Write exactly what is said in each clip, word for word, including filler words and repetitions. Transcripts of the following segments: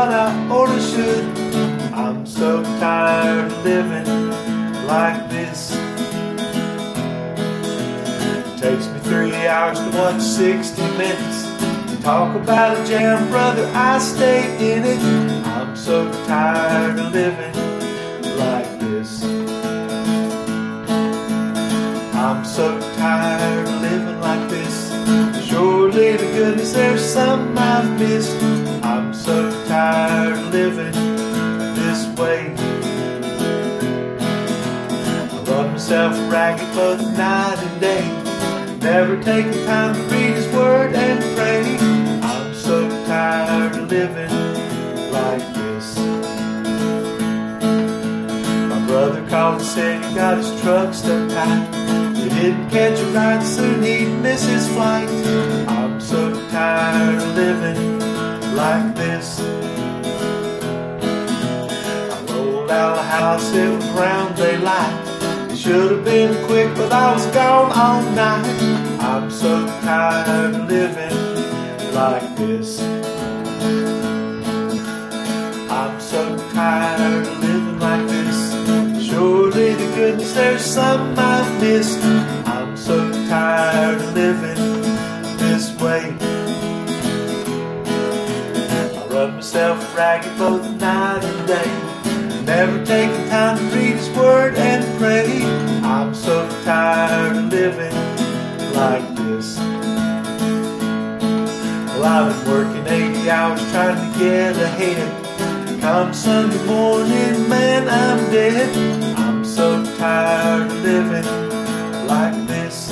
what I oughta should. I'm so tired of living like this. It takes me three hours to watch sixty minutes. Talk about a jam, brother, I stay in it. I'm so tired of living like this. I'm so tired of living like this. Surely to goodness there's something I've missed. I'm so tired of living this way. I run myself ragged both night and day, never taking time to read His Word and pray. I'm so tired of living like this. My brother called and said he got his truck stuck tight. He didn't catch a ride, soon he'd miss his flight. I'm so tired of living like this. I rolled out of the house, it was round daylight. It should have been quick, but I was gone all night. I'm so tired of living like this. I'm so tired of living like this. Surely to goodness there's something I've missed. I'm so tired of living this way. I run myself ragged both night and day, never taking time to read His Word and pray. I'm so tired of living like this. Well, I've been working eighty hours trying to get ahead. Come Sunday morning, man, I'm dead. I'm so tired of living like this.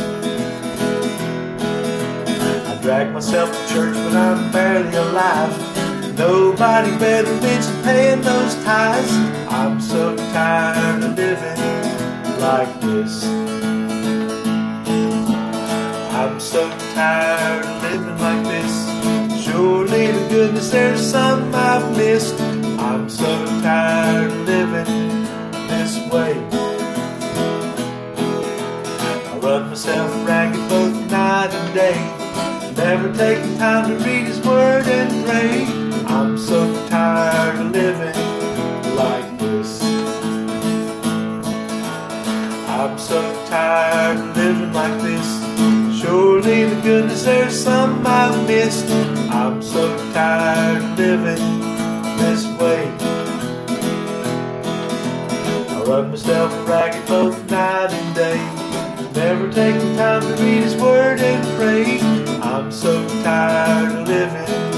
I drag myself to church, but I'm barely alive. Nobody better mention paying those tithes. I'm so tired of living like this. I'm so tired of living like this. Surely to goodness there's something I've missed. I'm so tired of living this way. I run myself ragged both night and day, never taking time to read His Word and pray. I'm so tired of living like this. I'm so tired of living like this. Surely to goodness there's something I've missed. I'm so tired of living this way. I run myself ragged both night and day, never taking time to read His Word and pray. I'm so tired of living